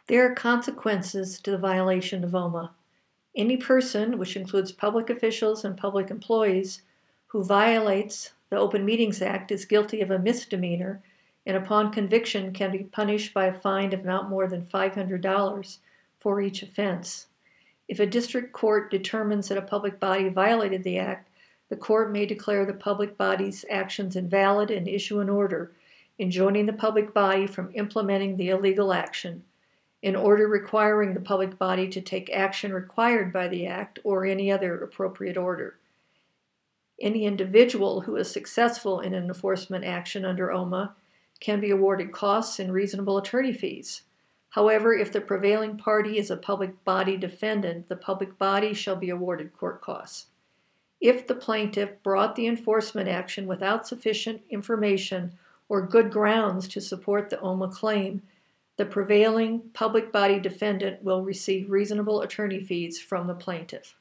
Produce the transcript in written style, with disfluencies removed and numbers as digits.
There are consequences to the violation of OMA. Any person, which includes public officials and public employees, who violates the Open Meetings Act is guilty of a misdemeanor and upon conviction can be punished by a fine of not more than $500 for each offense. If a district court determines that a public body violated the act, the court may declare the public body's actions invalid and issue an order enjoining the public body from implementing the illegal action, an order requiring the public body to take action required by the act or any other appropriate order. Any individual who is successful in an enforcement action under OMA can be awarded costs and reasonable attorney fees. However, if the prevailing party is a public body defendant, the public body shall be awarded court costs. If the plaintiff brought the enforcement action without sufficient information or good grounds to support the OMA claim, the prevailing public body defendant will receive reasonable attorney fees from the plaintiff.